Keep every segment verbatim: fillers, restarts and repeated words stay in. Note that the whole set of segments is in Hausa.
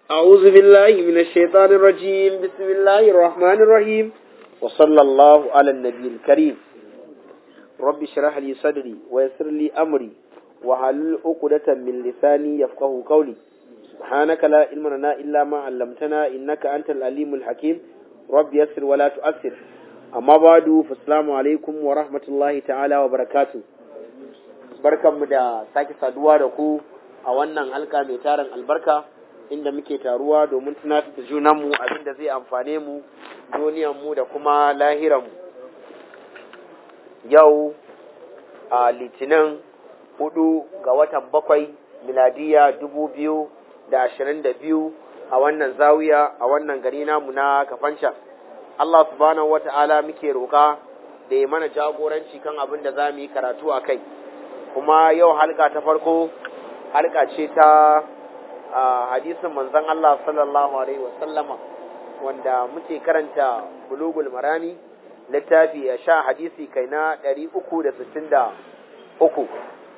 أعوذ بالله من الشيطان الرجيم بسم الله الرحمن الرحيم وصلى الله على النبي الكريم رب اشرح لي صدري ويسر لي أمري وحلل عقدة من لساني يفقه قولي سبحانك لا علم لنا إلا ما علمتنا إنك أنت العليم الحكيم رب يسر ولا تؤثر أما بعد فالسلام عليكم ورحمة الله تعالى وبركاته barkanmu da sake saduwa da ku a wannan halka mai tarin albarka inda muke taruwa domin tunatar da junanmu abin da zai amfane mu duniyanmu da kuma lahiranmu. Yau a litinin hudu ga watan bakwai miladiya dubu biyu da ashirin da biyu a wannan zawiya a wannan gari namu na Kafancan. Allah subhanahu wata'ala muke roƙa da ya mana jagoranci kan abin da za mu yi karatu a kai. Kuma yau halka ta farko halka ce ta hadisin manzon Allah sallallahu alaihi wasallama wanda muke karanta bulugul marani littafi ya sha hadisi kai na ɗari uku da sittin da uku.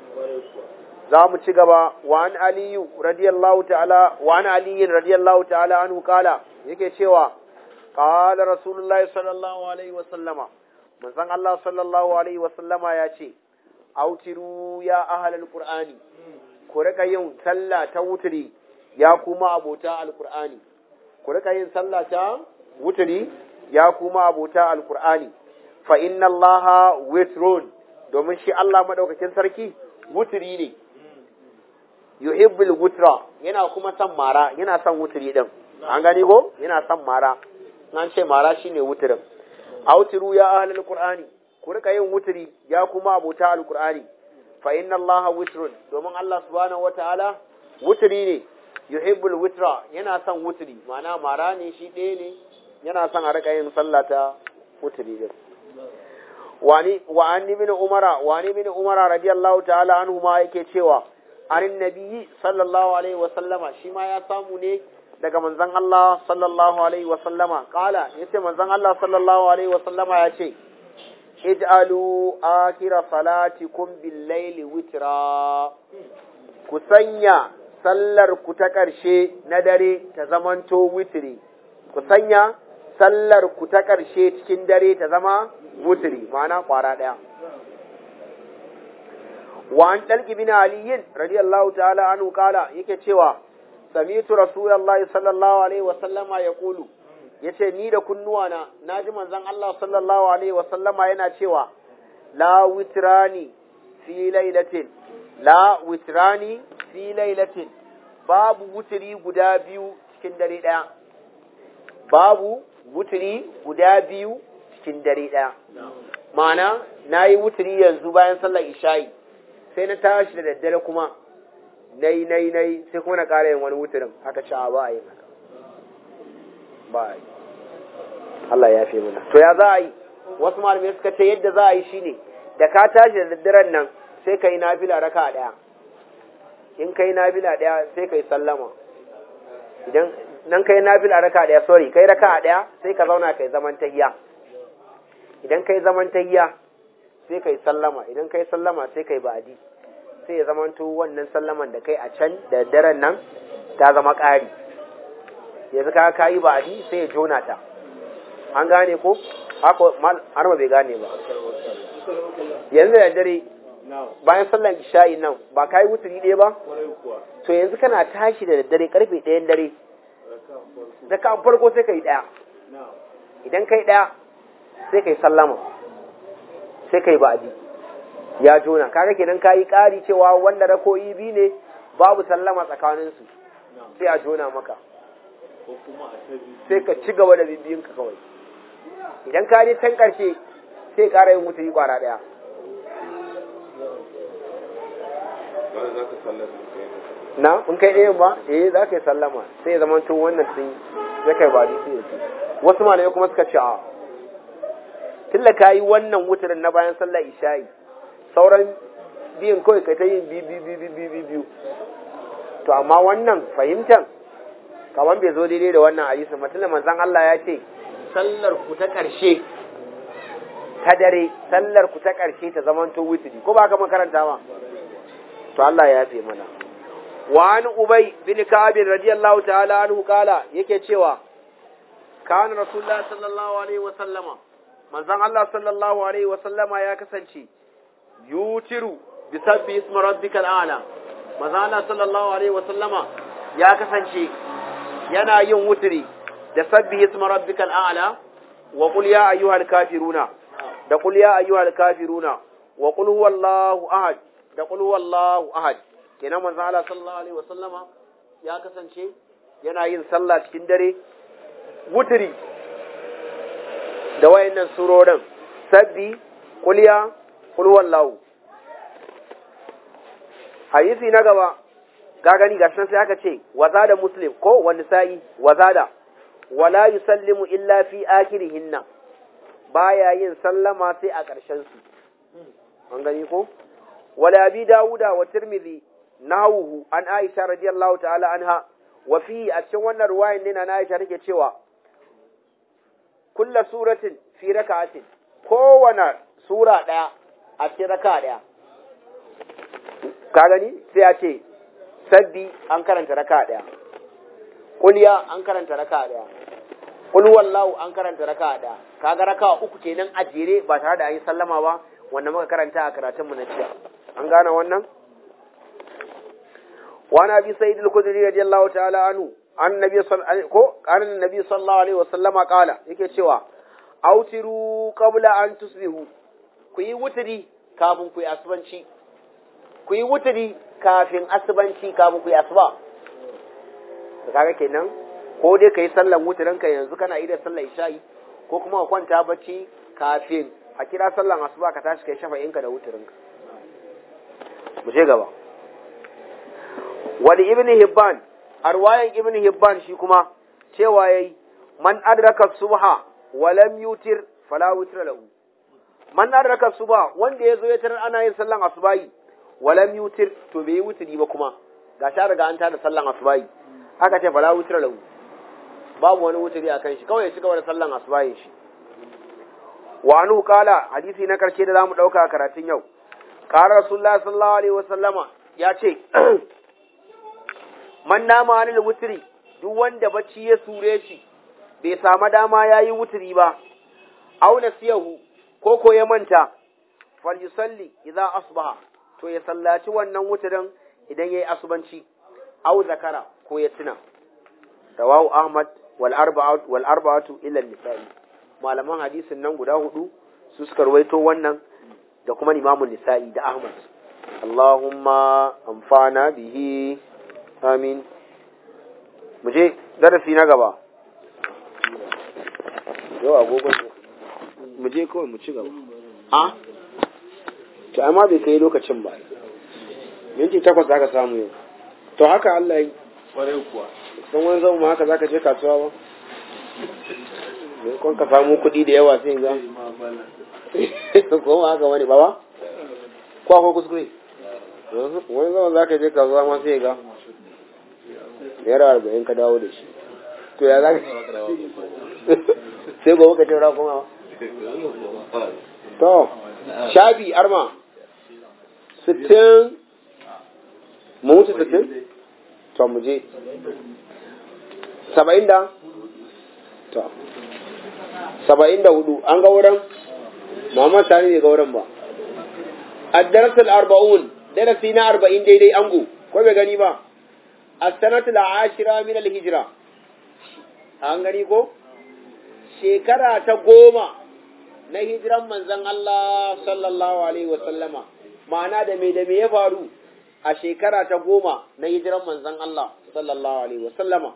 Za mu ci gaba wa an aliyu radiyallahu ta'ala wa an aliyin radiyallahu ta'ala anhu kala yake cewa qala rasulullahi sallallahu alaihi wasallama manzon Allah sallallahu alaihi wasallama ya ce autiru ya ahlal qur'ani ku rika yin sallah ta wuturi ya kuma abota alqur'ani ku rika yin sallah ta wuturi ya kuma abota alqur'ani fa inna allaha witrun domin shi Allah madaukakin sarki wuturi ne yuhibbul wutra yana kuma son mara yana son wuturi din an gani ko yana son mara nan ce mara shine wuturin autiru ya ahlal qur'ani ku rika yin wuturi ya kuma abota alqur'ani fa inna allaha witrun domin Allah subhanahu wataala wuturi ne yuhibbul witra yana son wuturi ma'ana mara ne shi ɗaya ne yana son a rika yin sallah ta wuturi din wani wa anni min umara wani min umara radiyallahu ta'ala anhu ma yake cewa anin nabiyyi sallallahu alaihi wa sallama shi ma ya samu ne daga manzon Allah sallallahu alaihi wa sallama kala yace manzon Allah sallallahu alaihi wa sallama ya ce ij'alu akhira salatikum bil-laili witra ku sanya sallar ku ta ƙarshe na dare ta zamanto witri ku sanya sallar ku ta ƙarshe cikin dare ta zama witri ma'ana kwara daya wa an talqi bin ali radiyallahu ta'ala anhu kala yake cewa sami'tu rasulullahi sallallahu alaihi wa sallama yaqulu ya ce ni da kunnuwana na ji manzan Allah sallallahu Alaihi wasallama yana cewa la witrani fi lailatin la witrani fi lailatin babu wuturi guda biyu cikin dare ɗaya babu wuturi guda biyu cikin dare ɗaya ma'ana na yi wuturi yanzu bayan sallar isha'i sai na tashi da daddare kuma nai nai nai sai kuma na ƙara yin wani wuturin haka ci ba a yin haka ba a yi Allah ya fi muna. To ya za a yi, wasu malamai suka ce yadda za a yi shine da ka tashi da daddaren nan sai ka yi nafila raka ɗaya. In ka yi nafila ɗaya sai ka yi sallama. Idan nan ka yi nafila raka ɗaya, sorry, ka yi raka ɗaya sai ka zauna ka yi zaman tahiya. Idan ka yi zaman tahiya sai ka yi sallama. Idan ka yi sallama sai ka yi ba'adi. Sai ya zamanto wannan sallaman da kai a can da daddaren nan ta zama ƙari. Yanzu ka ka yi ba'adi sai ya jona ta. An gane ko haka har ba bai gane ba yanzu da dare bayan sallan isha'i nan ba kai wuturi ɗaya ba to yanzu kana tashi da daddare karfe ɗayan dare da ka farko sai kai ɗaya idan kai ɗaya sai kai sallama sai kai ba'adi ya jona kaga kenan kayi ƙari cewa wanda rakoyi biyu ne babu sallama tsakaninsu sai a jona maka sai ka ci gaba da bibiyinka kawai idan ka je can ƙarshe sai ƙara yin wuturi ƙwara ɗaya. Na, in kai ɗayan ba, eh za ka yi sallama sai ya zama tun wannan sun ya kai ba sai ya ce. Wasu malamai kuma suka ce a tun da ka yi wannan wuturin na bayan sallar isha'i sauran biyun kawai kai ta yin biyu biyu biyu biyu. To amma wannan fahimtar kamar bai zo daidai da wannan hadisi mutum da manzon Allah ya ce sallar ku ta ƙarshe ta dare sallar ku ta ƙarshe ta zamanto witri ko ba ka makaranta ba to Allah ya yafe mana wa an ubay bin ka'ab radiyallahu ta'ala anhu kala yake cewa kana rasulullahi sallallahu alaihi wa sallama manzon Allah sallallahu alaihi wa sallama ya kasance yutiru bi sabbi ismi rabbikal a'la manzon Allah sallallahu alaihi wa sallama ya kasance yana yin wutiri da sabbi ismi rabbikal a'la wa qul ya ayyuhal kafiruna da qul ya ayyuhal kafiruna wa qul huwallahu ahad da qul huwallahu ahad kenan manzon Allah sallallahu alaihi wa sallama ya kasance yana yin sallah cikin dare wutiri da wayannan surorin sabbi kulya kulwallahu. Hadisi na gaba ga gani gashin sai aka ce wazada muslim ko wani sa'i wazada wala yusallimu illa fi akhirihinna baya yin sallama sai a ƙarshen su an gani ko wala abi dauda wa tirmidhi nahuhu an aisha radiyallahu ta'ala anha wa fi a cikin wannan ruwayan ne na aisha take cewa kulla suratin fi raka'atin kowane sura daya a cikin raka'a daya ka gani sai a ce sabbi an karanta raka'a daya kulya an karanta raka'a daya kul wallahu an karanta raka'a daya kaga raka'a uku kenan a jere ba tare da an yi sallama ba wanda muka karanta a karatun mu na jiya an gane wannan wa nabi sayyid al-khudri radiyallahu ta'ala anhu annabi ko annabi sallallahu alaihi wasallama kala yake cewa autiru qabla an tusbihu ku yi wuturi kafin ku yi asubanci ku yi wuturi kafin asubanci kafin ku yi asuba kaga kenan ko dai kai sallan wuturin ka yanzu kana yi da sallar isha'i ko kuma ka kwanta bacci kafin a kira sallan asuba ka tashi kai shafa'in ka da wuturin ka mu je gaba wali ibn hibban arwayan ibn hibban shi kuma cewa yayi man adraka subha wa lam yutir fala witra lahu man adraka subha wanda yazo ya tarar ana yin sallan asubahi wa lam yutir to bai wutri ba kuma ga sha riga an tada sallan asubahi haka ce fala witra lahu babu wani wutri akan shi kawai ya shiga da sallan asubahin shi wa anhu qala hadisi na karshe da zamu dauka karatun yau qala rasulullahi sallallahu alaihi wasallama ya ce man nama anil wutri duk wanda bacci ya sure shi bai samu dama yayi wutri ba aw nasiyahu ko ko ya manta fal yusalli idza asbaha to ya sallaci wannan wutrin idan yayi asubanci aw zakara ko ya tuna rawahu ahmad wal arba'atu wal arba'atu illa an-nisa'i malaman hadisin nan guda hudu su suka rawaito wannan da kuma imamu nisa'i da ahmad Allahumma amfana bihi amin. Mu je darasi na gaba. Yau agogon mu je kawai mu ci gaba. A? To amma bai kai lokacin ba. Minti takwas za ka samu yau. To haka Allah yi. Kwarai kuwa. Don wani zama haka za ka je kasuwa ba? Kun ka samu kuɗi da yawa sai ga. Ko haka wani ba ba? Ko akwai kuskure? Wani zama za ka je kasuwa ma sai ga. Naira arba'in ka dawo da shi. To ya za ka sai gobe ka taura kuma. To, shabi arma. Sittin. Mu mutu sittin? To mu je. Saba'in da? To. Saba'in da hudu. An ga wurin? Muhammad Sani ne ga wurin ba. Addarasul arba'un. Darasi na arba'in daidai ango. Ko bai gani ba? As-sanatul ashira min al-hijra. An gani ko? Shekara ta goma na hijiran manzon Allah sallallahu alaihi wa sallama. Ma'ana da me da me ya faru a shekara ta goma na hijiran manzon Allah sallallahu alaihi wa sallama.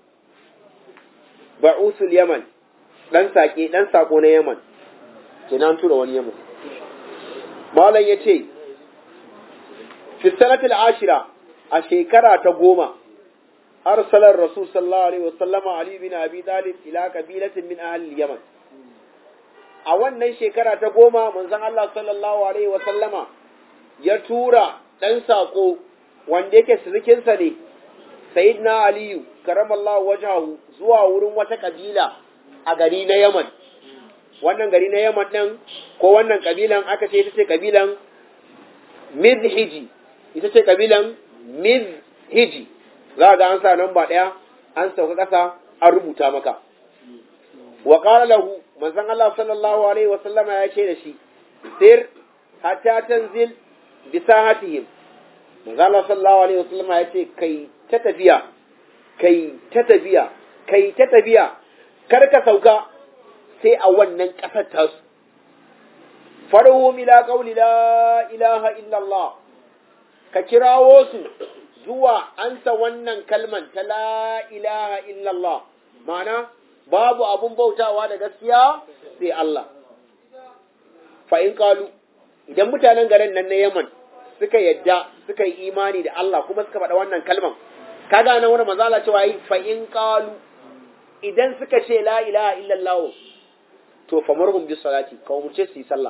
Ba'usul Yaman, dan sake dan sako na Yaman. Kenan tura wani Yaman. Malam yace fi sanatul ashira a shekara ta goma arsalar rasul sallallahu alaihi wasallama ali bin abi talib ila kabilatin min ahli yaman a wannan shekara ta goma manzon Allah sallallahu alaihi wasallama ya tura dan sako wanda yake sirikin sa ne sayyidina ali karamallahu wajhahu zuwa wurin wata kabila a gari na yaman wannan gari na yaman din ko wannan kabilan aka ce ita ce kabilan mizhiji ita ce kabilan hiji za ga an sa namba ɗaya an sauka ƙasa an rubuta maka. Wa qala lahu manzon Allah sallallahu alaihi wa sallama ya ce da shi sir hatta tanzil bi sahatihim. Manzon Allah sallallahu alaihi wa sallama ya ce kai ta tafiya kai ta tafiya kai ta tafiya kar ka sauka sai a wannan ƙasar tasu. Farhu ila qawli la ilaha illallah, ka kirawo su zuwa ansa wannan kalman ta la ilaha illallah, ma'ana babu abun bautawa da gaskiya sai Allah. Fa in qalu, idan mutanen garin nan na Yaman suka yadda suka yi imani da Allah kuma suka faɗa wannan kalman, kaga nan wurin manzo Allah cewa yi fa in qalu, idan suka ce la ilaha illallah to famarhum bis salati, ka umurce su yi sallah.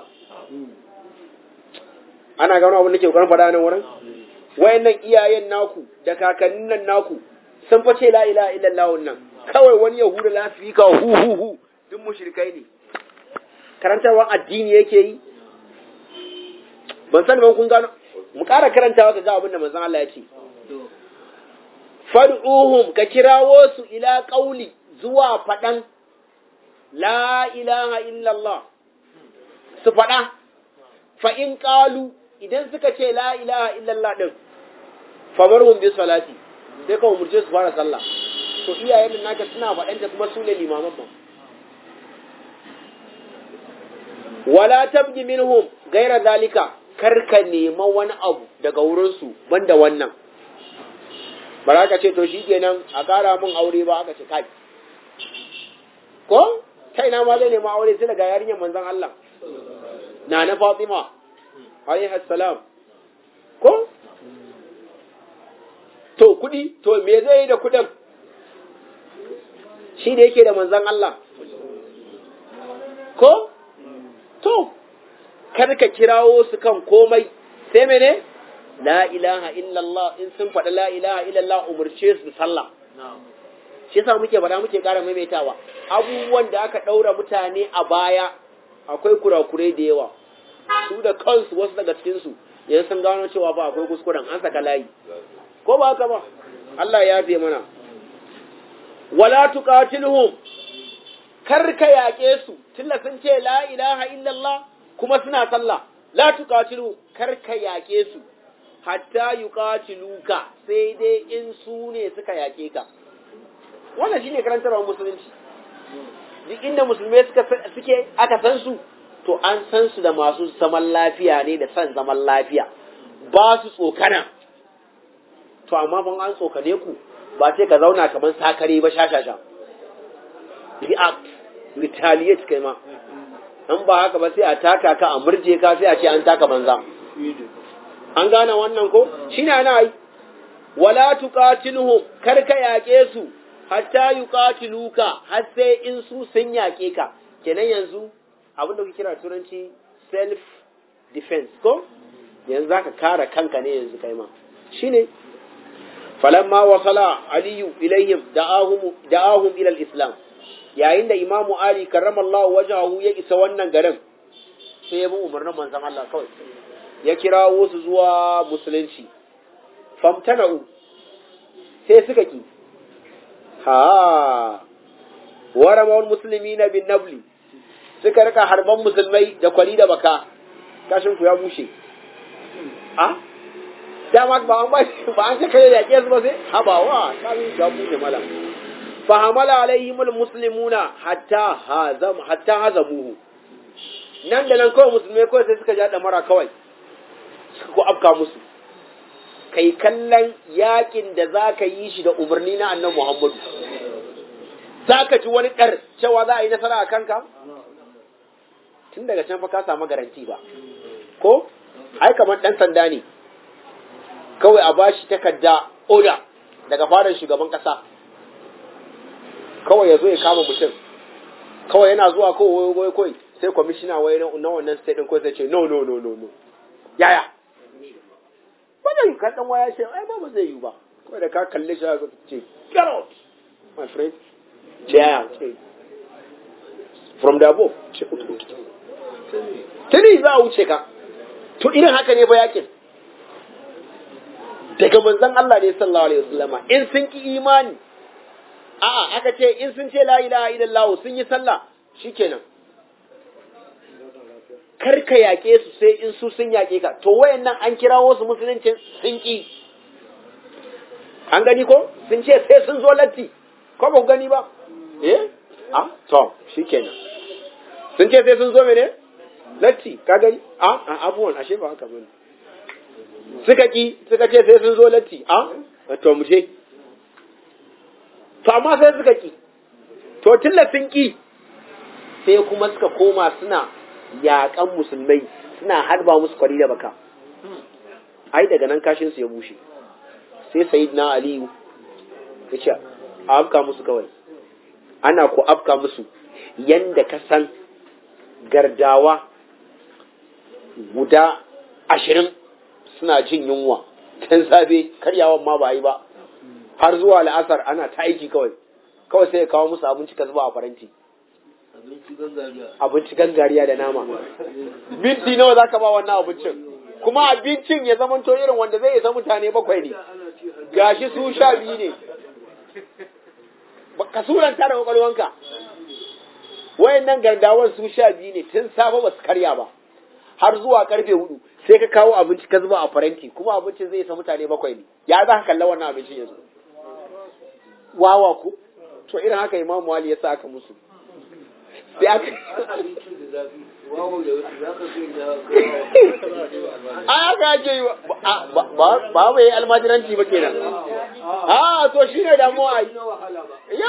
Ana gano abin da ke ƙoƙarin faɗa nan wurin? Wayannan iyayen naku da kakannin nan naku sun fa ce la ilaha illallah nan, kawai wani yahuda lafika hu hu hu duk mushrikai ne. Karantarwa addini yake yi. Ban san ban kun gano, mu ƙara karantawa ka ga abin da manzon Allah ya ce. Fad'uhum, ka kirawo su ila qauli, zuwa faɗan la ilaha illallah, su faɗa. Fa in qalu, idan suka ce la ilaha illallah din, famarhum bi salati, sai ka umurce su fara sallah. To iyayen nan naka suna faɗanta kuma su ne limaman ba. Wala tabgi minhum gaira zalika, karka nema wani abu daga wurinsu banda wannan. Bara ka ce to shi kenan a ƙara min aure ba, aka ce kai. Ko? Kai na ma zai nema aure sai daga yarinyar manzon Allah. Na na Fatima alaihi salam. Ko? To kudi, to me zai yi da kudin? Shi da yake da manzon Allah. Ko? To, kar ka kirawo su kan komai, sai mene? La ilaha illallah, in sun faɗa la ilaha illallah umurce su sallah. Shi yasa muke faɗa muke ƙara maimaitawa. Abubuwan da aka ɗaura mutane a baya akwai kurakurai da yawa. Su da kansu wasu daga cikinsu yanzu sun gano cewa ba akwai kuskuren, an saka layi. Ko ba haka ba? Allah ya yafe mana. Wala tuqatiluhum, kar ka yaƙe su, tunda sun ce la ilaha illallah kuma suna sallah. La tuqatiluhum, kar ka yaƙe su, hatta yuqatiluka, sai dai in su ne suka yaƙe ka. Wannan shine karantarwar musulunci. Duk inda musulmai suka suke aka san su, to an san su da masu zaman lafiya ne da san zaman lafiya. Ba su tsokana. To amma ban an tsokane ku, ba sai ka zauna kamar sakare ba shashasha. React, retaliate kai ma. An ba haka ba sai a taka ka a murje ka sai a ce an taka banza. An gane wannan ko? Shine ana yi. Wala tuqatiluhum, kar ka yaƙe su, hatta yuqatiluka, har sai in su sun yaƙe ka. Kenan yanzu abin da kuke kira turanci self defense ko? Yanzu zaka kare kanka ne yanzu kai ma. Shine falamma wasala aliyu ilayhim da'ahum da'ahum ila al-islam. Yayin da Imamu Ali karramallahu wajahu ya isa wannan garin, sai ya bi umarnin manzon Allah kawai. Ya kirawo su zuwa musulunci. Famtana'u, sai suka ki. Ha, waramawar musulmi na bin nabli, suka rika harban musulmai da kwari da baka, kashin ku ya bushe. Ha? Dama ba an ba ba an ce kai da yake su ba sai habawa, kashin ya bushe mala. Fa hamala alaihimul muslimuna hatta hazam hatta hazamuhu. Nan da nan kawai musulmai kawai sai suka ja da mara kawai. Suka ko afka musu. Kai kallon yakin da za ka yi shi da umarni na annan Muhammadu. Za ka ci wani ɗar cewa za a yi nasara a kanka? Tun daga can fa ka samu garanti ba. Ko? Ai kamar ɗan sanda ne. Kawai a bashi takarda oda daga fadar shugaban ƙasa. Kawai ya zo ya kama mutum. Kawai yana zuwa kawai wai kawai sai kwamishina wai na wannan state ɗin kawai sai ce no no no no no. Yaya? Ba zai yi kan waya ce ai ba ba zai yi ba. Kawai da ka kalle shi ka ce get out my friend. Ce yaya ce from the above ce tuni za a wuce ka. To irin haka ne ba yakin. daga manzon Allah ne sallallahu alaihi wasallama in sun ki imani a'a aka ce in sun ce la ilaha illallah sun yi sallah shikenan kar ka yaƙe su sai in su sun yaƙe ka to wayannan an kirawo su musulunci sun ki an gani ko sun ce sai sun zo latti ko ba ku gani ba eh a to shikenan sun ce sai sun zo mene latti ka gani a abubuwan ashe ba haka bane suka ki suka ce sai sun zo latti a to mu je to amma sai suka ki to tilla sun ki sai kuma suka koma suna yaƙan musulmai suna harba musu kwari da baka ai daga nan kashin su ya bushe sai sayyidina aliyu ya ce a afka musu kawai ana ko afka musu yanda ka san gardawa guda ashirin suna jin yunwa kan safe karyawan ma ba yi ba har zuwa la'asar ana ta aiki kawai kawai sai ya kawo musu abinci ka zuba a faranti abinci gangariya da nama minti nawa za ka ba wannan abincin kuma abincin ya zama to irin wanda zai isa mutane bakwai ne gashi su sha biyu ne ka suranta da kwakwalwanka wayannan gardawan su sha biyu ne tun safe ba su karya ba har zuwa karfe hudu sai ka kawo abinci ka zuba a faranti kuma abincin zai isa mutane bakwai ne ya za ka kalla wannan abincin yanzu wawa ko to irin haka imamu Ali ya sa aka musu sai aka aka ake yi ba ba yi almajiranci ba kenan a to shi ne damuwa a yi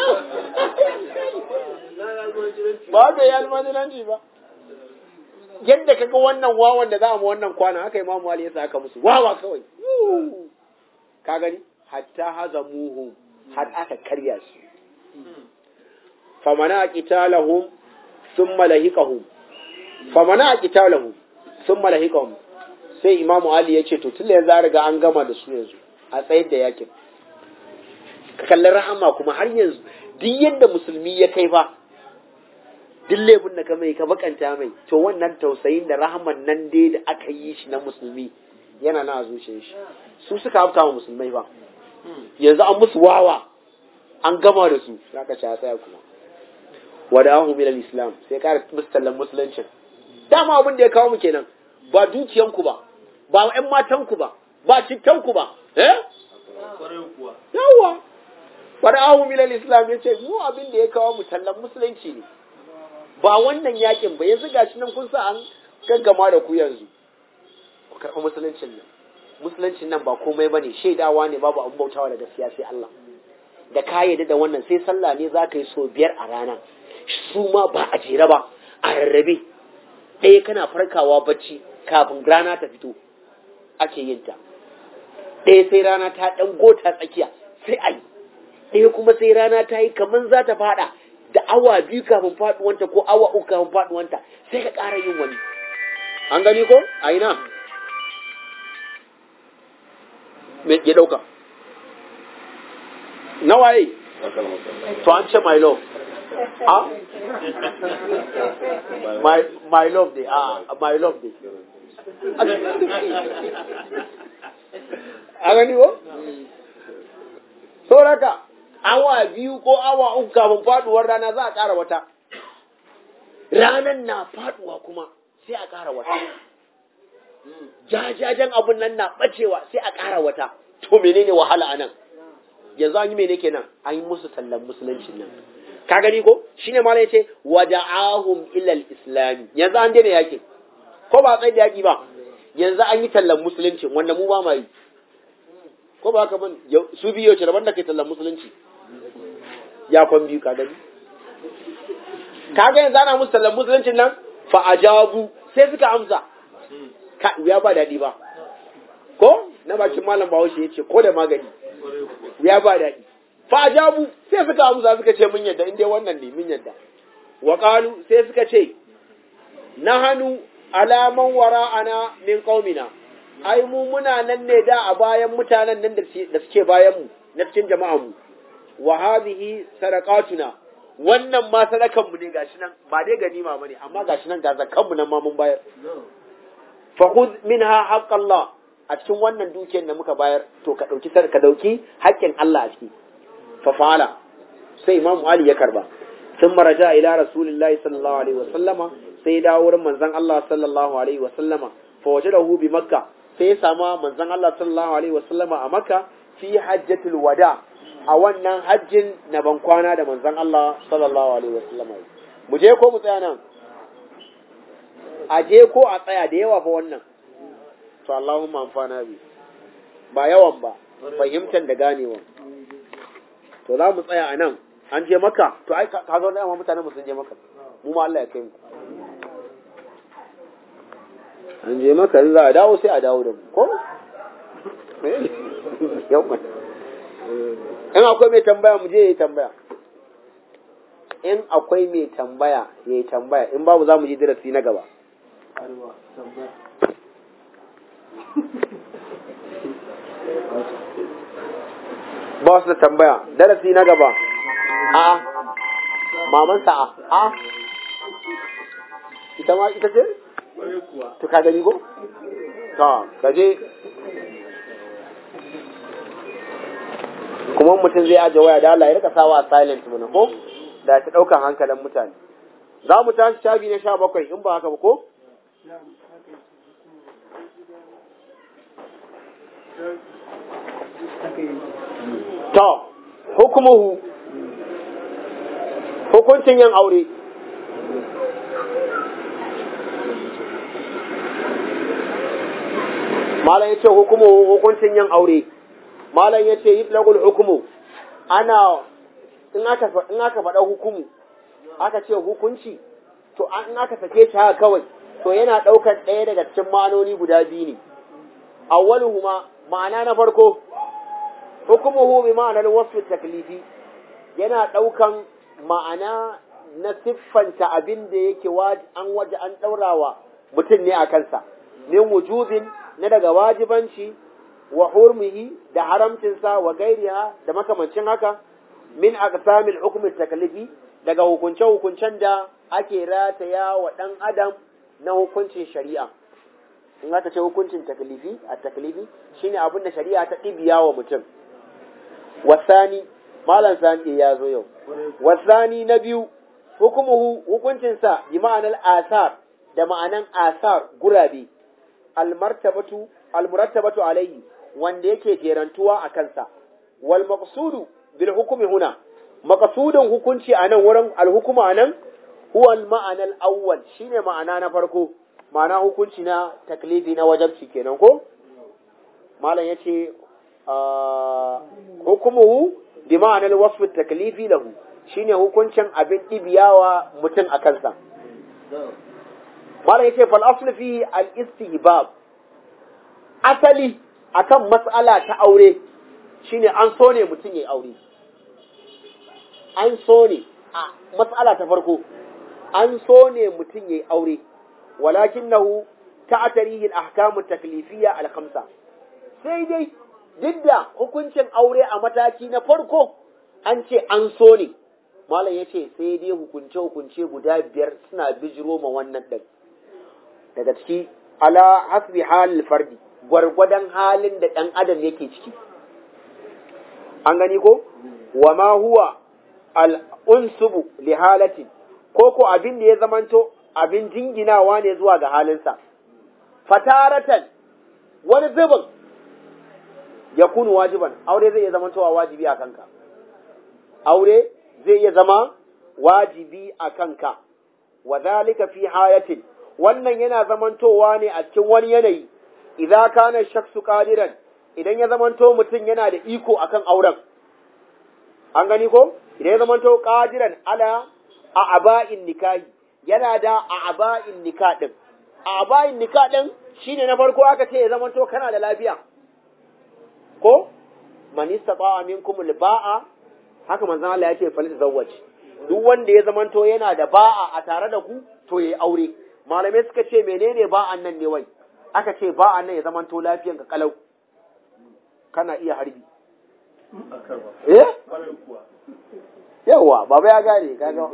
ba ba yi almajiranci ba yadda kaga wannan wawan da za mu wannan kwana haka imamu Ali ya sa aka musu wawa kawai ka gani hatta hazamuhum har aka karya su famana qitalahum thumma lahiqahum famana qitalahum thumma lahiqahum sai imamu Ali ya ce to tunda yanzu an riga an gama da su yanzu a tsayar da yakin ka kalli rahama kuma har yanzu duk yadda musulmi ya kai fa duk laifin da ka mai ka bakanta mai to wannan tausayin da rahaman nan dai da aka yi shi na musulmi yana na zuciyar shi su suka hafta wa musulmai ba yanzu an musu wawa an gama da su za ka sha tsaya kuma wada'ahu min al-islam sai ka mustallan musuluncin dama abin da ya kawo mu kenan ba dukiyanku ba ba ƴan matanku ba ba cikkanku ba eh yawa wada'ahu min al-islam yace mu abin da ya kawo mu tallan musulunci ne ba wannan yakin ba yanzu gashi nan kun sa an gaggama da ku yanzu ku karɓi musuluncin nan musuluncin nan ba komai bane shaidawa ne babu abin bautawa da gaskiya sai Allah da ka yarda da wannan sai sallah ne za ka yi so biyar a rana su ma ba a jere ba a rarrabe ɗaya kana farkawa bacci kafin rana ta fito ake yin ta ɗaya sai rana ta ɗan gota tsakiya sai a yi ɗaya kuma sai rana ta yi kamar za ta faɗa da awa biyu kafin faɗuwanta ko awa uku kafin faɗuwanta sai ka ƙara yin wani an gani ko a ina me ya ɗauka nawaye to an ce my love ah my my love day ah my love day a gani ko sauraka awa biyu ko awa uku kafin faduwar rana za a ƙara wata ranan na faduwa kuma sai a ƙara wata jajajen abun nan na bacewa sai a ƙara wata to menene wahala anan yanzu an yi mene kenan an yi musu tallan musuluncin nan ka gani ko shine malai yace wada'ahum ila al-islam yanzu an daina yaki ko ba tsaye da yaki ba yanzu an yi tallan musuluncin wanda mu ba ma yi ko ba haka ban su biyo ce daban da kai tallan musulunci ya kwan biyu ka gani kaga yanzu ana musu tallan musuluncin nan fa ajabu sai suka amsa ka ya ba dadi ba ko na bakin malam Bahaushe yace ko da magani ya ba daɗi fa ajabu sai suka amsa suka ce mun yadda inda wannan ne mun yadda wa qalu sai suka ce nahanu alaman wara'ana min qaumina ai mu muna nan ne da a bayan mutanen nan da suke bayan mu na cikin jama'an mu wa hadhihi sadaqatuna wannan ma sadakan mu ne gashi nan ba dai ganima bane amma gashi nan ga zakan mu nan ma mun bayar fa khudh minha haqqallah a cikin wannan dukiyar da muka bayar to ka dauki ka dauki haƙƙin Allah a ciki fa fa'ala sai Imam Ali ya karba sun maraja ila Rasulullahi sallallahu alaihi wasallama sai ya dawo wurin manzon Allah sallallahu alaihi wasallama fa wajadahu bi Makka sai ya sama manzon Allah sallallahu alaihi wasallama a Makka fi hajjatul wada a wannan hajjin na ban kwana da manzon Allah sallallahu alaihi wasallama mu je ko mu tsaya nan a je ko a tsaya da yawa fa wannan to Allahumma amfana bi ba yawan ba fahimtar da ganewa to za mu tsaya a nan an je maka to ai ka zo da mutane mu sun je maka mu ma Allah ya kai mu an je maka za a dawo sai a dawo da mu ko yau in akwai mai tambaya mu je yayi tambaya in akwai mai tambaya yayi tambaya in babu za mu je darasi na gaba ba su da tambaya darasi na gaba a maman sa'a a ita ma ita ce to ka gani ko ta kaje kuma mutum zai aje waya da Allah ya rika sawa a silent mana ko da ta daukan hankalin mutane za mu tashi shafi na sha bakwai in ba haka ba ko to hukumuhu hukuncin yin aure malam yace hukumuhu hukuncin yin aure malam yace yitlaqul hukmu ana in aka in aka faɗa hukumu aka ce hukunci to in aka sake shi haka kawai to yana ɗaukar ɗaya daga cikin ma'anoni guda biyu ne awwaluhuma ma'ana na farko hukumuhu bi ma'anar wasfu taklifi yana ɗaukan ma'ana na siffanta abin da yake an waje an ɗaurawa mutum ne a kansa min wujubin na daga wajibanci wa hurmihi da haramcinsa wa gairiha da makamancin haka min aqsamil hukmi taklifi daga hukunce-hukuncen da ake rataya wa ɗan adam na hukuncin shari'a in aka ce hukuncin taklifi a taklifi shine abin da shari'a ta ɗibiya wa mutum wasani malam sani ya zo yau wasani na biyu hukumuhu hukuncinsa bi ma'anar asar da ma'anan asar gurabe almartabatu almurattabatu alayhi wanda yake jerantuwa a kansa wal maqsudu bil hukmi huna maqsudun hukunci anan wurin alhukuma anan huwa al ma'ana al awwal shine ma'ana na farko ma'ana hukunci na taklifi na wajibci kenan ko malam yace hukumuhu bi ma'anar wasf taklifi lahu shine hukuncin abin dibiyawa mutum a kansa malam yace fal aslu fi al istihbab asali akan mas'ala ta aure shine an so ne mutum yayi aure an so ne a mas'ala ta farko an so ne mutum yayi aure walakinahu ta'tarihi al ahkam at taklifiyya al khamsa sai dai duk da hukuncin aure a mataki na farko an ce an so ne malam ya ce sai dai hukunce-hukunce guda biyar suna bijiro ma wannan ɗin daga ciki ala hasbi halin fardi gwargwadon halin da ɗan adam yake ciki an gani ko wa ma huwa al'unsubu li halatin ko ko abin da ya zamanto abin jinginawa ne zuwa ga halinsa fataratan wani zubin ya kunu wajiban aure zai iya zamantowa wajibi a kanka aure zai iya zama wajibi a kanka wa zalika fi hayatin wannan yana zamantowa ne a cikin wani yanayi idan kana shaksu qadiran idan ya zamanto mutum yana da iko akan auren an gani ko idan ya zamanto qadiran ala a'ba'in nikahi yana da a'ba'in nikah din a'ba'in nikah din shine na farko aka ce ya zamanto kana da lafiya ko man istata'a minkum al-ba'a haka manzon Allah yake fa zawwaj duk wanda ya zamanto yana da ba'a a tare da ku to yayi aure malamai suka ce menene ba'an nan ne wai aka ce ba'an nan ya zamanto lafiyan ka kalau kana iya harbi eh yawa baba ya gane kaga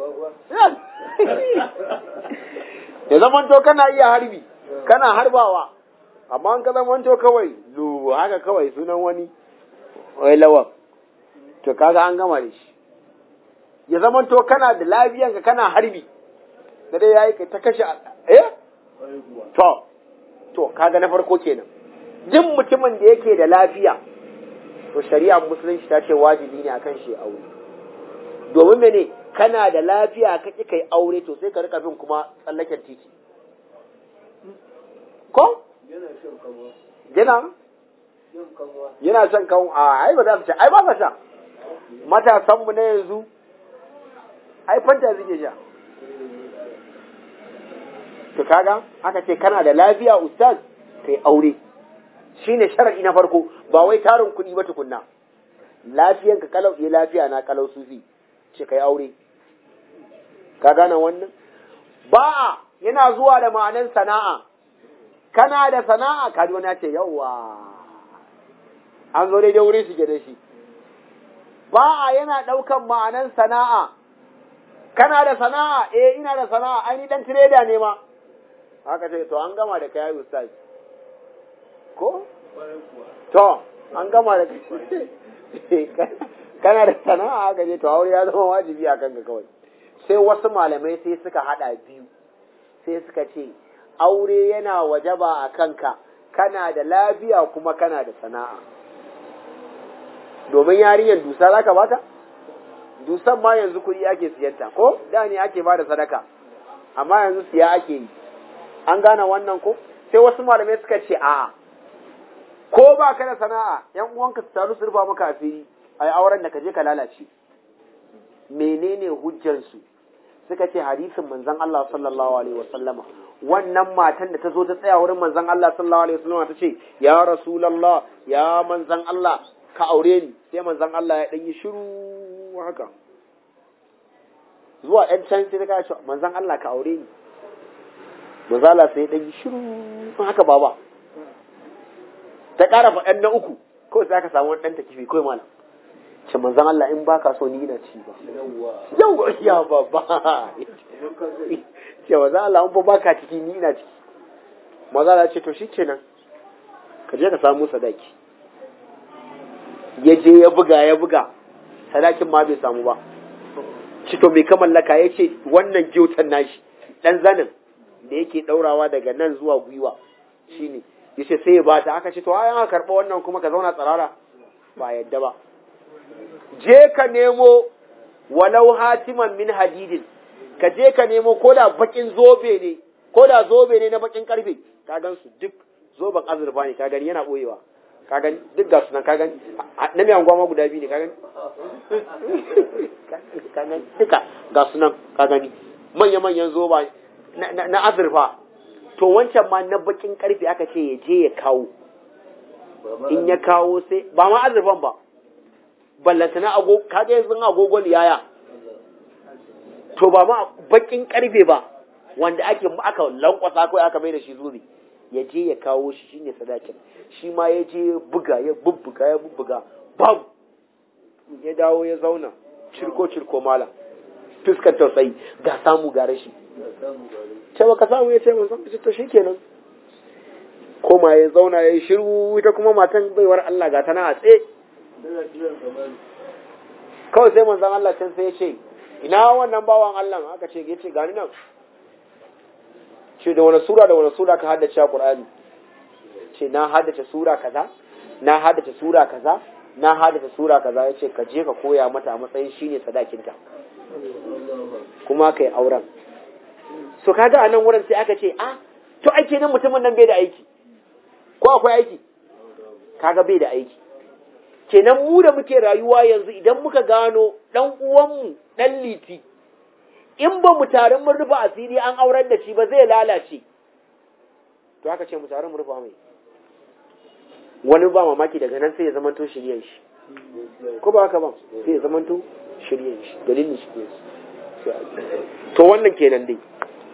ya zamanto kana iya harbi kana harbawa amma an ka zamanto kawai lu haka kawai sunan wani wai lawan to kaga an gama da shi. Ya zamanto kana da lafiyanka kana harbi da dai yayi ta kashe eh to to kaga na farko kenan duk mutumin da yake da lafiya to shari'a musulunci ta ce wajibi ne akan shi aure. Domin mene kana da lafiya kake kai aure to sai ka rika bin kuma tsallaken titi ko yana shan kanwa yana shan kanwa yana shan kanwa a ai ba za su sha ai ba sa sha matasan mu na yanzu ai fanta suke sha. To kaga aka ce kana da lafiya ustaz kai aure shine sharadi na farko ba wai tarin kuɗi ba tukunna. Lafiyan ka kalau eh lafiya na kalau sufi ce kai aure. Ka gane wannan ba yana zuwa da ma'anan sana'a. Kana da sana'a ka wani ya ce yawa an zo daidai wurin shige da shi. Ba yana ɗaukan ma'anan sana'a. Kana da sana'a eh ina da sana'a ai ni dan trader ne ma. Haka ce to an gama da kai ustaz ko to an gama da kai kana da sana'a haka ce to aure ya zama wajibi a kanka kawai. Sai wasu malamai sai suka hada biyu sai suka ce aure yana wajaba a kanka kana da lafiya kuma kana da sana'a. Domin yarinyar dusa zaka bata dusan ma yanzu kuɗi ake siyanta ko da ne ake ba da sadaka amma yanzu siya ake yi. An gane wannan ko sai wasu malamai suka ce a ko ba ka da sana'a yan uwanka su taru su rufa maka asiri ai auren da ka je ka lalace. Menene hujjar su? Suka ce hadisin manzon Allah sallallahu alaihi wasallama wannan matan da ta zo ta tsaya wurin manzon Allah sallallahu alaihi wasallama ta ce ya rasulullah ya manzon Allah ka aure ni. Sai manzon Allah ya dan yi shiru haka zuwa ɗan can sai ta ce manzon Allah ka aure ni. Manzala sai ɗan yi shiru haka baba ta ƙara faɗan na uku kawai sai aka samu wani ɗan takifi kawai malam ce manzan Allah in baka so ni ina ci ba yawwa ya baba ce manzan Allah in ba baka ciki ni ina ciki. Manzala ce to shi kenan ka je ka samu sadaki. Ya je ya buga ya buga sadakin ma bai samu ba. Ci to mai ka mallaka ya ce wannan gyautan nashi ɗan zanin da yake ɗaurawa daga nan zuwa gwiwa shine yace sai ya bata. Aka ce to ai an karɓa wannan kuma ka zauna tsarara ba yadda ba. Je ka nemo walau hatiman min hadidin ka je ka nemo koda bakin zobe ne koda zobe ne na bakin karfe ka gan su duk zoben azurfa ne ka gani yana boyewa ka gani duk ga sunan ka gani na mai anguwa ma guda biyu ne ka gani ka gani duka ga sunan ka gani manya manyan zoba na azurfa. To wancan ma na bakin karfe aka ce ya je ya kawo. In ya kawo sai ba ma azurfan ba ballanta na agogo kaga yanzu agogo liyaya to ba ma bakin karfe ba wanda ake aka lankwasa ko aka mai da shi zuri ya je ya kawo shi shine sadakin. Shi ma ya je ya buga ya bubbuga ya bubbuga babu ya dawo ya zauna cirko cirko malam fuskar tausayi ga samu ga rashi ce baka samu ya ce mun san to shikenan koma ya zauna ya yi shiru. Ita kuma matan baiwar Allah ga tana a tsaye kawai sai manzon Allah can sai ya ce ina wannan bawan Allah aka ce ya ce gani nan ce da wani sura da wani sura ka haddace a Qur'ani ce na haddace sura kaza na haddace sura kaza na haddace sura kaza ya ce ka je ka koya mata a matsayin shine sadakinta kuma kai auren. So kaga a nan wurin sai aka ce ah to ake nan mutumin nan bai da aiki ko akwai aiki kaga bai da aiki. Kenan mu da muke rayuwa yanzu idan muka gano dan uwanmu dan liti in ba mu tarin mun rufa asiri an aurar da shi ba zai lalace to aka ce mu tarin mu rufa mai wani ba mamaki daga nan sai ya zamanto shiryen shi ko ba haka ba sai ya zamanto shiryen shi dalilin shiryen shi to wannan kenan dai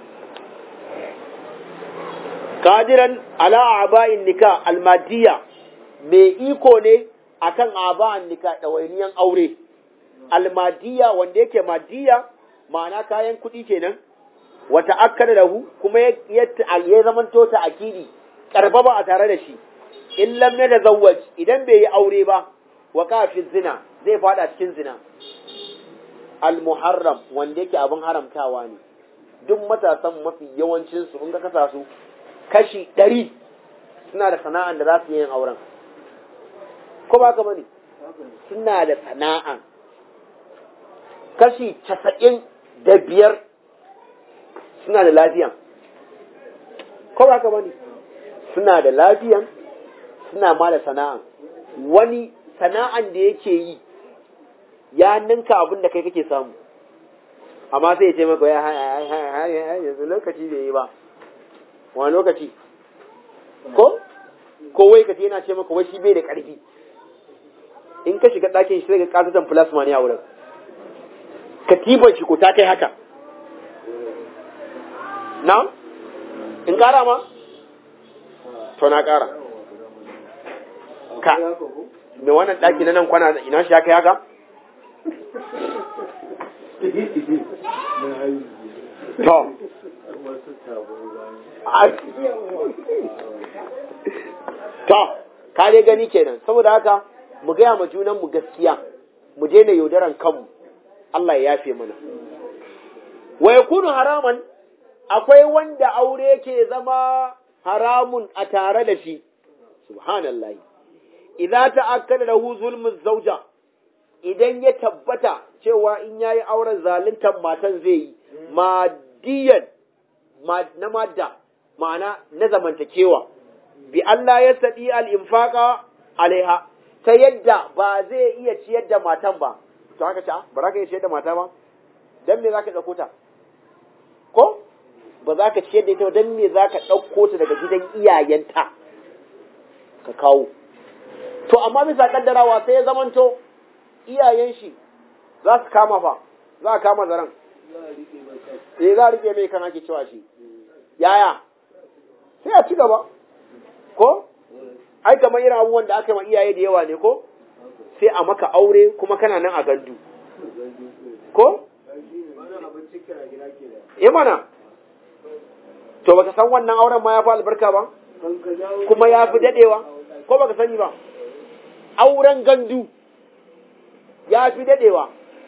qadiran ala aba'in nikah almadiyya mai iko ne akan aba'an nikah dawainiyan aure almadiyya wanda yake madiyya ma'ana kayan kuɗi kenan wata akkada lahu kuma ya ya zamanto ta akidi karfafa a tare da shi in lam yatazawwaj idan bai yi aure ba wa kafin zina zai fada cikin zina al-muharram wanda yake abin haramtawa ne duk matasan mafi yawancin su in ka kasa su kashi ɗari suna da sana'an da za su yi auren ko ba ka bane suna da sana'an kashi casa'in da biyar suna da lafiyan ko ba ka bane suna da lafiyan suna ma da sana'an wani sana'an da yake yi ya ninka abin da kai kake samu amma sai ya ce maka ya yanzu lokaci bai yi ba wani lokaci ko ko wai kace yana ce maka wai shi bai da karfi in ka shiga ɗakin shi sai ka kasatan plasma ne a wurin katiban shi ko ta kai haka na in ƙara ma to na ƙara ka me wannan ɗaki na nan kwana ina shi ya kai haka to to ka dai gani kenan saboda haka mu gaya ma junan mu gaskiya mu daina yaudaran kanmu Allah ya yafe mana wa yakunu haraman akwai wanda aure yake zama haramun a tare da shi subhanallahi idza ta'akkada lahu zulmu zawja idan ya tabbata cewa in yayi auren zaluntar matan zai yi madiyan na madda ma'ana na zamantakewa bi Allah ya sadi al-infaqa alaiha ta yadda ba zai iya ciyar da matan ba to haka ce ba za ka iya ciyar da mata ba dan me za ka ɗauko ta ko ba za ka ciyar da ita ba dan me za ka ɗauko ta daga gidan iyayenta ka kawo to amma bisa kaddarawa sai ya zamanto iyayen shi za su kama fa za a kama zaren eh za a rike mai kan ake cewa shi yaya sai a ci gaba ko ai kamar irin abubuwan da aka yi ma iyaye da yawa ne ko sai a maka aure kuma kana nan a gandu ko eh mana to baka san wannan auren ma ya fi albarka ba kuma ya fi dadewa ko baka sani ba auren gandu ya fi dadewa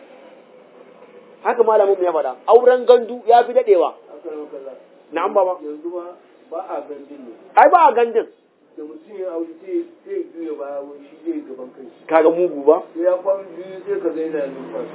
haka malamin mu ya faɗa auren gandu ya fi dadewa na'am baba yanzu ba ba a gandun ne ai ba a gandun da mutum ya aure sai sai juya baya wani shi zai gaban kai kaga mugu ba sai ya kwan biyu sai ka zai na numfasa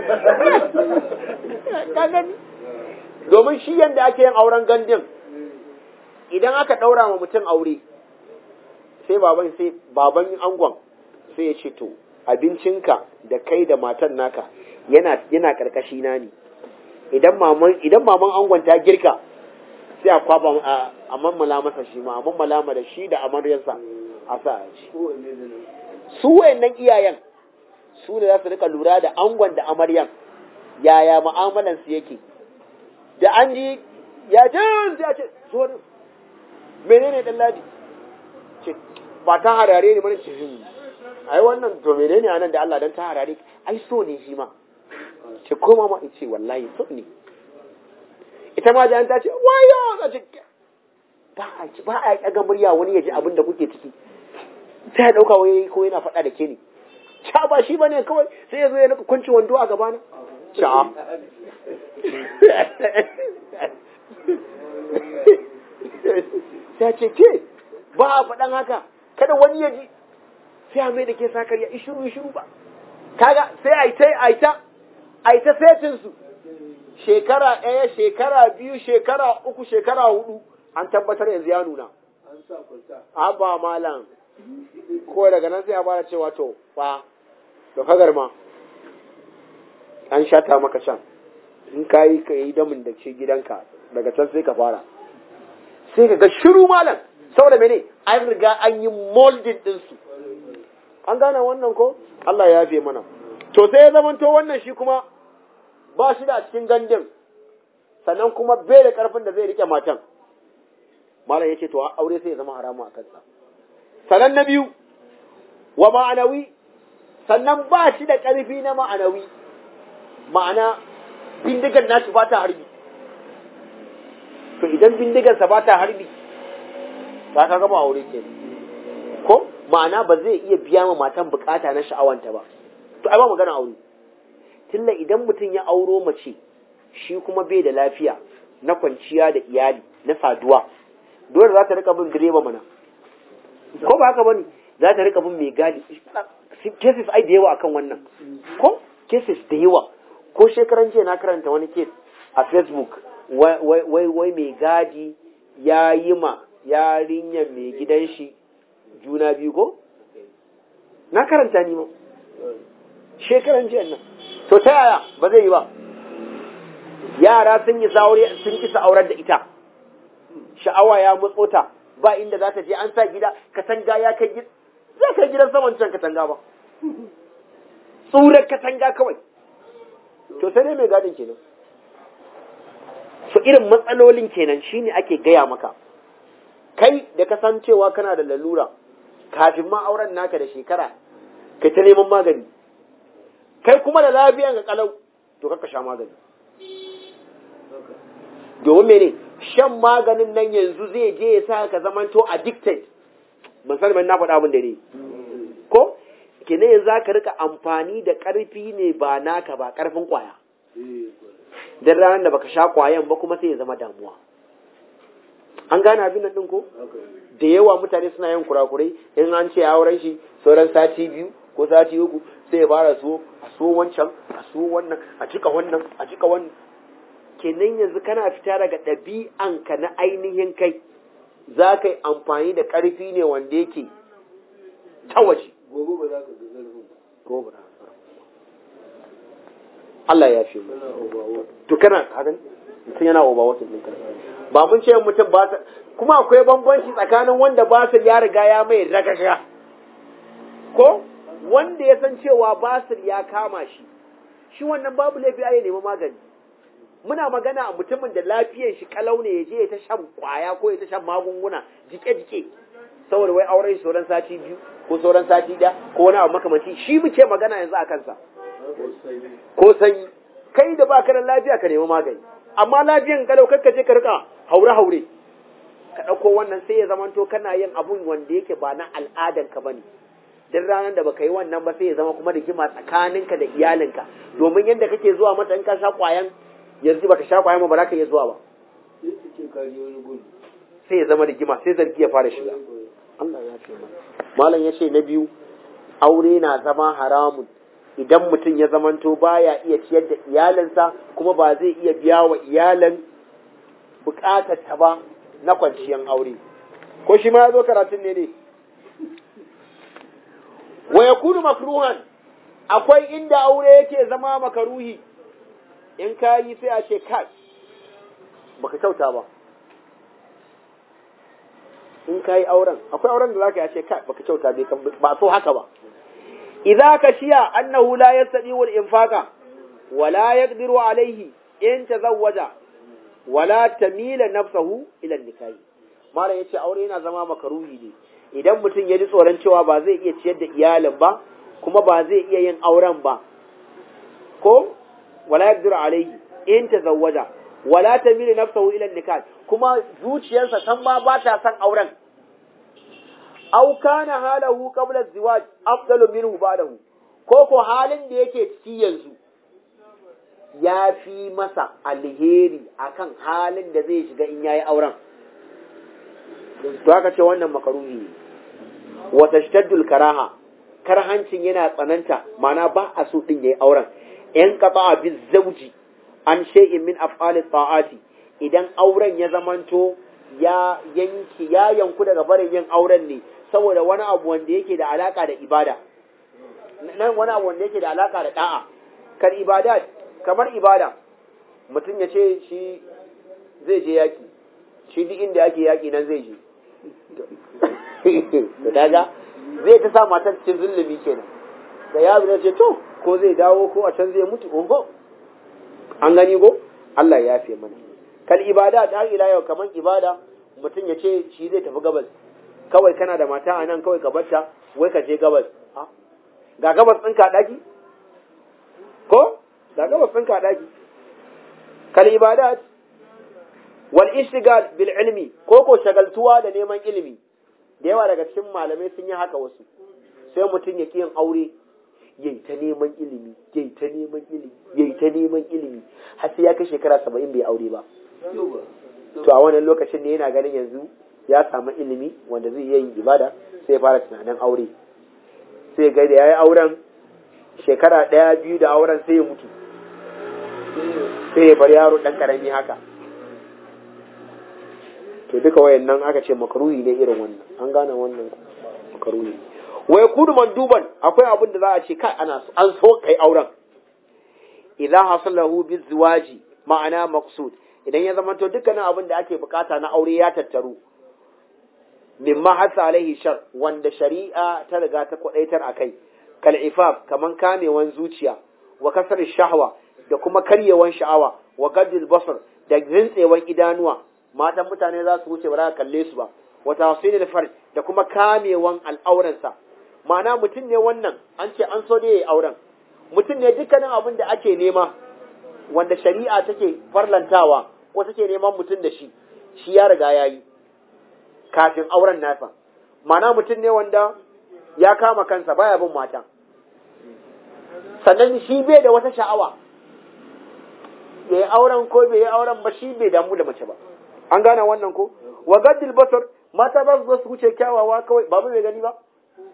ka gani domin shi yanda ake yin auren gandun idan aka ɗaura ma mutum aure sai baban sai baban angon sai ya ce to abincinka da kai da matan naka yana yana karkashi na ne idan maman idan maman angon ta girka sai a kwaba a mammala masa shi ma a mammala ma da shi da amaryarsa a sa a ci su wayannan iyayen su ne za su rika lura da angon da amaryan yaya mu'amalan su yake da an ji ya ce ya ce so menene dan ladi ce ba ta harare ne bane ce ai wannan to menene anan da Allah dan ta harare ai so ne shi ma ce koma ma ce wallahi so ne ita ma da ta ce wayo ka ce ba a ba a kaga murya wani ya ji abin da kuke ciki sai ya dauka wai ko yana faɗa da ke ne cha ba shi bane kawai sai ya zo ya naka kunci wando a gaba na cha sai ce ke ba a faɗan haka kada wani ya ji sai a mai da ke sakariya ishuru ishuru ba kaga sai a yi ta a yi ta a yi ta setin su shekara ɗaya shekara biyu shekara uku shekara hudu an tabbatar yanzu ya nuna abba malam ko daga nan sai a fara cewa to fa da kagar ma an shata maka can in ka yi ka yi damin da ke gidanka daga can sai ka fara sai ka ga shiru malam saboda mene an riga an yi molding ɗinsu an gane wannan ko Allah ya yafe mana to sai ya zamanto wannan shi kuma ba shi da cikin gandun sannan kuma bai da karfin da zai rike matan malam ya ce to aure sai ya zama haramu a kansa sannan na biyu wa ma'anawi sannan ba shi da karfi na ma'anawi ma'ana bindigar nashi ba ta harbi to idan bindigarsa ba ta harbi ta ka gama aure ke ko ma'ana ba zai iya biya ma matan bukata na sha'awanta ba to ai ba magana aure tunda idan mutum ya auro mace shi kuma bai da lafiya na kwanciya da iyali na saduwa dole za ta rika bin direba mana ko ba haka bane za ta rika bin mai gadi cases ai da yawa akan wannan ko cases da yawa ko shekaran jiya na karanta wani case a Facebook wai wai wai mai gadi ya yi ma yarinyar mai gidan shi juna biyu ko na karanta ni ma shekaran jiya nan to ta yaya ba zai yi ba yara sun yi saure sun kisa aurar da ita sha'awa ya mutso ta ba inda za ta je an sa gida katanga ya kai gida za ka gidan saman can katanga ba tsurar katanga kawai to sai dai mai gadin kenan so irin matsalolin kenan shine ake gaya maka kai da kasancewa kana da lalura kafin ma auren naka da shekara kai ta neman magani kai kuma da lafiyan ga kalau to ka sha magani domin mene shan maganin nan yanzu zai je ya sa ka zamanto addicted ban sani ban na faɗa abin da ne ko kene yanzu za ka rika amfani da ƙarfi ne ba naka ba ƙarfin ƙwaya dan ranar da baka sha ƙwayan ba kuma sai ya zama damuwa an gane abin nan ɗin ko da yawa mutane suna yin kurakurai in an ce auren shi sauran sati biyu ko sati uku sai ya fara so a so wancan a so wannan a cika wannan a cika wannan kenan yanzu kana fita daga ɗabi'anka na ainihin kai za ka yi amfani da ƙarfi ne wanda yake ta waje gobe ba za ka ga zarfin gobe Allah ya fi mu to kana hakan mutum yana oba wasu ɗin ba mun ce mutum ba sa kuma akwai bambanci tsakanin wanda basir ya riga ya mai ragaga ko wanda ya san cewa basir ya kama shi shi wannan babu laifi ya nemi magani muna magana a mutumin da lafiyar shi kalau ne ya je ya ta shan kwaya ko ya ta shan magunguna jike-jike saboda wai auren shi sauran sati biyu ko sauran sati da ko wani abu makamanci shi muke magana yanzu a kansa ko sanyi kai da baka da lafiya ka nemi magani amma lafiyan kalau kakka je ka rika haure-haure ka ɗauko wannan sai ya zamanto kana yin abun wanda yake ba na al'adan ka bane duk ranar da baka yi wannan ba sai ya zama kuma rigima tsakaninka da iyalinka domin yadda kake zuwa mata in ka sha kwayan yanzu baka sha kwayan ba za ka iya zuwa ba sai ya zama rigima sai zargi ya fara shiga Allah ya ce mana malam ya ce na biyu aure na zama haramun idan mutum ya zamanto baya iya ciyar da iyalinsa kuma ba zai iya biya wa iyalan bukatar ta ba na kwanciyar aure ko shi ma ya zo karatun ne ne wa yakunu makruhan akwai inda aure yake zama makaruhi in ka yi sai a ce kai baka kyauta ba in ka yi auren akwai auren da zaka yi a ce kai baka kyauta bai ba so haka ba idza kashiya annahu la yastati wal infaqa wala yaqdiru alayhi in tazawwaja wala tamila nafsahu ila nikahi mala yace aure yana zama makaruhi ne idan mutum ya ji tsoron cewa ba zai iya ciyar da iyalin ba kuma ba zai iya yin auren ba ko wala yaqdiru alayhi in tazawwaja wala tamila nafsahu ila nikah kuma zuciyarsa san ma ba ta san auren aw kana halahu qabla az-ziwaj afdalu minhu ba'dahu ko ko halin da yake ciki yanzu ya fi masa alheri akan halin da zai shiga in yayi auren to aka ce wannan makaruhi ne wa tashtaddu karaha karhancin yana tsananta mana ba a so din yayi auren in qata'a bi zawji an shay'in min af'ali ta'ati idan auren ya zamanto ya yanki ya yanku daga barin yin auren ne saboda wani abu wanda yake da alaka da ibada nan wani abu wanda yake da alaka da da'a kar ibada kamar ibada mutum ya ce shi zai je yaki shi duk inda yake yaki nan zai je to daga zai ta sa matar cikin zulumi kenan da yaro ya ce to ko zai dawo ko a can zai mutu oho an gani go Allah ya yafe mana kal ibada ta ila yau kaman ibada mutum ya ce shi zai tafi gabas kawai kana da mata a nan kawai ka barta wai ka je gabas ga gabas ɗin ka ɗaki ko ga gabas ɗin ka ɗaki kal ibada wal ishtigal bil ilmi ko ko shagaltuwa da neman ilimi da yawa daga cikin malamai sun yi haka wasu sai mutum ya yin aure yayi ta neman ilimi yayi ta neman ilimi yayi ta neman ilimi har sai ya kai shekara saba'in bai aure ba to a wannan lokacin ne yana ganin yanzu ya samu ilimi wanda zai iya yin ibada sai ya fara tunanin aure sai ga da yayi auren shekara ɗaya biyu da auren sai ya mutu sai ya bar yaro ɗan karami haka to duka wayannan aka ce makaruhi ne irin wannan an gane wannan makaruhi wai kudu manduban akwai abin da za a ce kai ana an so kai auren idan hasalahu bizwaji ma'ana maqsud idan ya zama to dukkanin abin da ake bukata na aure ya tattaru mimma hasa alaihi shar wanda shari'a ta riga ta kwadaitar akai kal ifaf kaman kamewan zuciya wa kasar shahwa da kuma karyewan sha'awa wa gaddil basar da rintsewan idanuwa matan mutane za su wuce ba za ka kalle su ba wa tawsilil farj da kuma kamewan al'auransa ma'ana mutum ne wannan an ce an so da yayi auren mutum ne dukkanin abin da ake nema wanda shari'a take farlantawa ko take neman mutum da shi shi ya riga yayi kafin auren nasa ma'ana mutum ne wanda ya kama kansa baya bin mata sannan shi bai da wata sha'awa ya yi auren ko bai yi auren ba shi bai damu da mace ba an gane wannan ko wa gaddil basar mata za su zo su wuce kyawawa kawai ba mu bai gani ba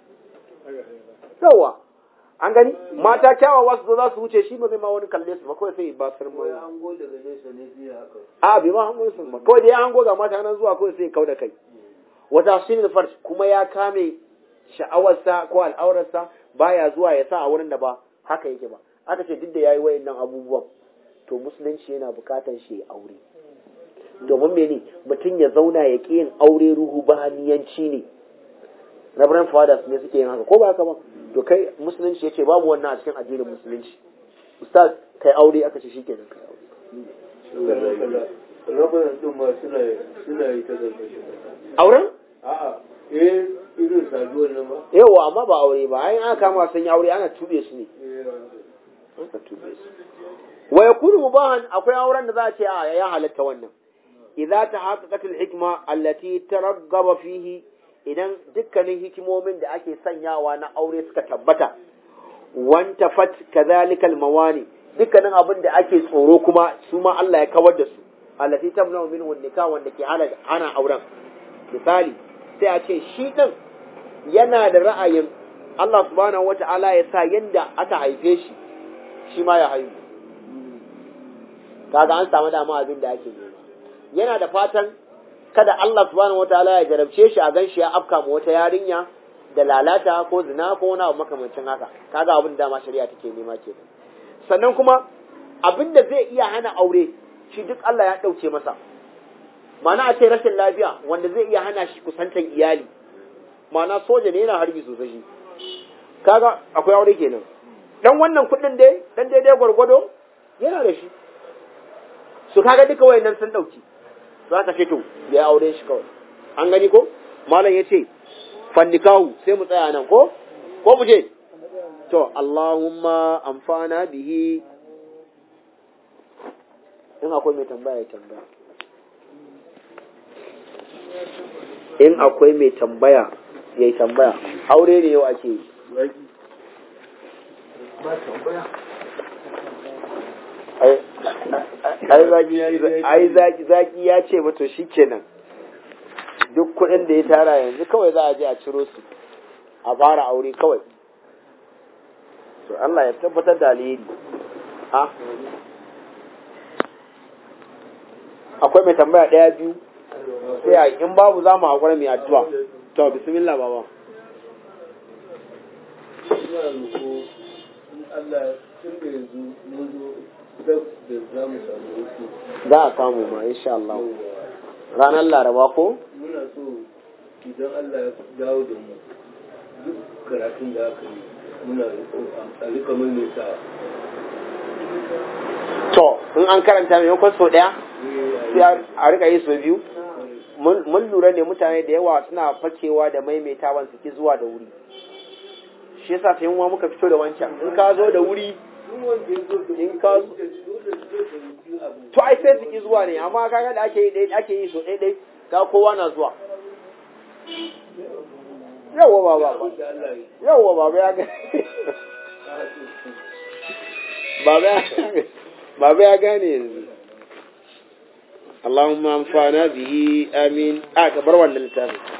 yawa an gani mata kyawawa su zo za su wuce shi ba zai ma wani kalle su ba kawai sai ba sar mai a bai ma hango su ba kawai da ya hango ga mata nan zuwa kawai sai kau da kai wata sinin farj kuma ya kame sha'awarsa ko al'aurarsa baya zuwa ya sa a wurin da ba haka yake ba aka ce duk da yayi wayannan abubuwan to musulunci yana bukatar shi ya aure domin mene mutum ya zauna ya ƙi yin aure ruhu bahaniyanci ne Reverend fathers ne suke yin haka ko ba haka ba to kai musulunci yace babu wannan a cikin addinin musulunci ustaz kai aure aka ce shikenan kai aure Reverend din ma suna suna yi ta zarfashi auren a'a eh irin saduwar nan ba yawa amma ba aure ba ai aka kama sun yi aure ana tube su ne aka tube su wa yakunu mubahan akwai auren da za a ce a ya halatta wannan idza tahaqqaqat al-hikma allati taraggaba fihi idan dukkanin hikimomin da ake sanyawa na aure suka tabbata wanta fat kadhalika al-mawani dukkanin abin da ake tsoro kuma su ma Allah ya kawar da su allati tamna minhu nikah wanda ke hana ana auren misali sai a ce shi din yana da ra'ayin Allah subhanahu wata'ala ya sa yanda aka haife shi shi ma ya haihu kaga an samu dama abin da ake nema yana da fatan kada Allah subhanahu wataala ya jarabce shi a ganshi ya afka ma wata yarinya da lalata ko zina ko wani abu makamancin haka kaga abin da ma shari'a take nema kenan sannan kuma abin da zai iya hana aure shi duk Allah ya dauke masa ma'ana a ce rashin lafiya wanda zai iya hana shi kusantan iyali ma'ana soja ne yana harbi sosai shi kaga akwai aure kenan dan wannan kudin dai dan daidai gwargwado yana da shi su kaga duka wayannan sun dauki za ka ce to ya aure shi kawai an gani ko malam yace fannikahu sai mu tsaya nan ko ko mu je to Allahumma amfana bihi in akwai mai tambaya tambaya in akwai mai tambaya yayi tambaya aure ne yau ake yi ba tambaya ai zaki zaki ya ce mata shikenan duk kuɗin da ya tara yanzu kawai za a je a ciro su a fara aure kawai to Allah ya tabbatar da alheri ha akwai mai tambaya ɗaya biyu sai a in babu za mu haƙura mai addu'a to bismillah baba Allah tun da yanzu mun zo da za mu samu wasu za a samu ma insha Allah ranar laraba ko muna so idan Allah ya dawo da mu duk karatun da aka yi muna a rika maimaita to in an karanta maimakon sau ɗaya sai a rika yi sau biyu mun lura ne mutane da yawa suna fakewa da maimaitawan su ki zuwa da wuri shi yasa sai mu muka fito da wancan in ka zo da wuri in ka to ai sai su ki zuwa ne amma kaga da ake yi dai ake yi so dai dai ka kowa na zuwa yawa baba yawa baba ya ga baba baba ya gane yanzu Allahumma anfa'na bihi amin a gabar wannan littafin